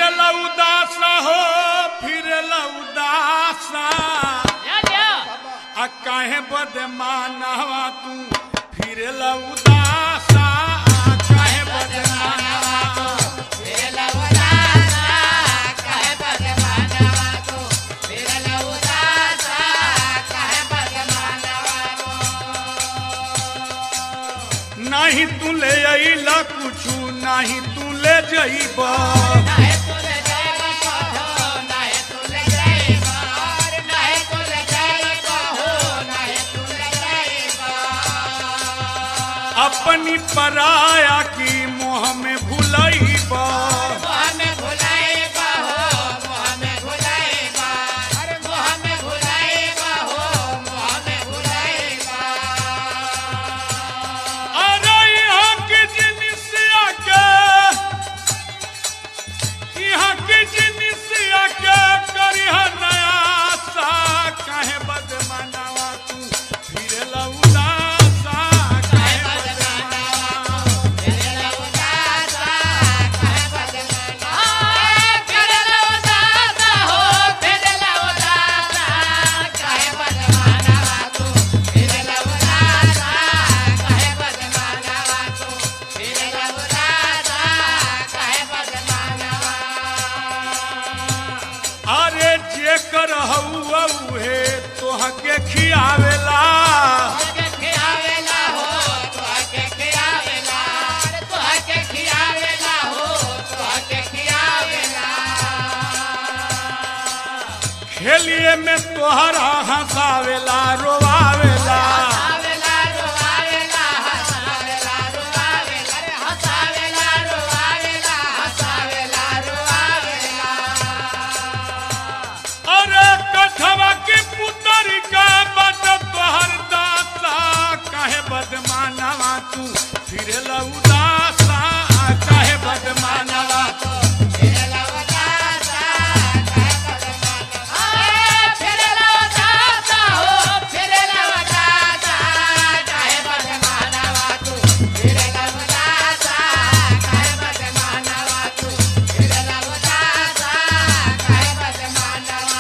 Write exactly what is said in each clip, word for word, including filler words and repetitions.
उदासा हो फिर उदासा आ काहे बदमानवा तू फिर उदासा काहे बदमानवा फिर उदासा काहे बदमानवा तू फिर उदासा काहे बदमानवा नहीं तू ले अइला कुछु नहीं तू ले जइबा नहीं तू ले जाइबा हो नहीं तू ले जाइबा नहीं तू ले जाइबा हो नहीं तू ले जाइबा अपनी पराया की मोह में भुलइबा मोह में भुलाइबा हो मोह में भुलाइबा अरे मोह में भुलाइबा हो मोह में भुलाइबा अरे यहाँ के जिनिसिया के यहाँ के जिनिसिया के करिहा नया सा काहे बदमानवा तू फिर उदासा काहे बदमानवा फिर उदासा काहे बदमानवा फिर उदासा हो फिर उदासा काहे बदमानवा तू फिर उदासा काहे बदमानवा तू फिर उदासा काहे बदमानवा अरे जे कर हउआ उहे तोहके खियावेला तोहके खियावेला हो तोहके खियावेला अरे तोहके खियावेला हो तोहके खियावेला खेलिए में तोहरा हंसावेला रोवावेला हंसावेला रोवावेला हंसावेला रोवावेला अरे हंसावेला रोवावेला हंसावेला रोवावेला अरे कठवा के पुतरी का बट तोहर दासा काहे बदमानवा तू फिर उदासा काहे बदमानवा तू फिर उदासा काहे बदमानवा फिर उदासा हो फिर उदासा काहे बदमानवा तू फिर उदासा काहे बदमानवा तू फिर उदासा काहे बदमानवा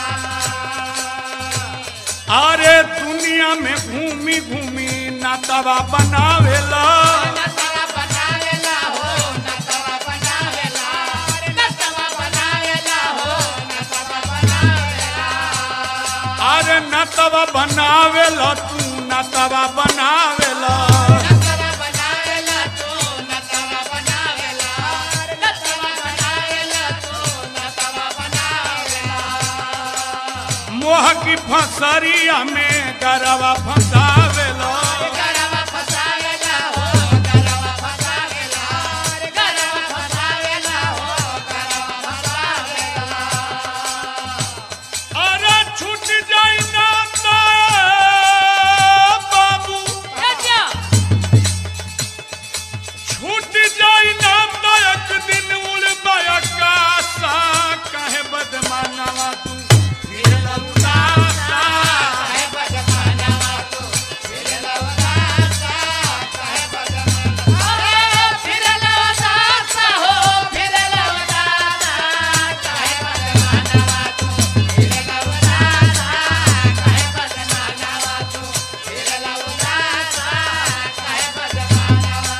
अरे दुनिया में घूमी घूमी नातवा बनावेला नतवा बनावेला हो नतवा बनावेला अरे नतवा बनावेला हो नतवा बनावेला अरे नतवा बनावेला तू नतवा बनावेला नतवा बनावेला तू नतवा बनावेला अरे नतवा बनावेला तू नतवा बनावेला मोह की फसरिया में गरवा फंसावेला गरवा फसावेला हो गरवा फसावेला अरे गरवा फसावेला हो गरवा फसावेला अरे छूट जाई ना तो बाबू छूट जाई ना तो एक दिन उड़ आकाशा काहे बदमानवा तू फिर उदासा काहे बदमानवा तू फिर उदासा काहे बदमानवा फिर उदासा हो फिर उदासा काहे बदमानवा तू फिर उदासा काहे बदमानवा तू फिर उदासा काहे बदमानवा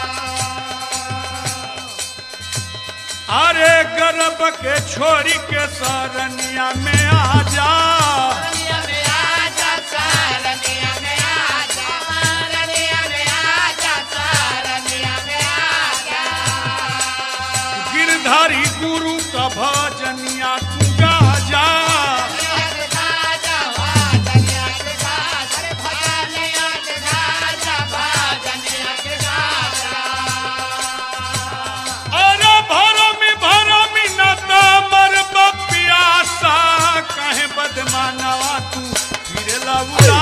अरे गर्भ के छोरी के सरनिया में आ जा रनिया में आजा सारनिया में आजा रनिया में आजा सारनिया में आजा गिरधारी गुरु का भजनिया तू गा जा राजा भजनिया के गाजा रे भजनिया के गाजा भजनिया के गाजा अरे भरमी भरमी न तो मर पियासा काहे बदमानवा तू फिर उदासा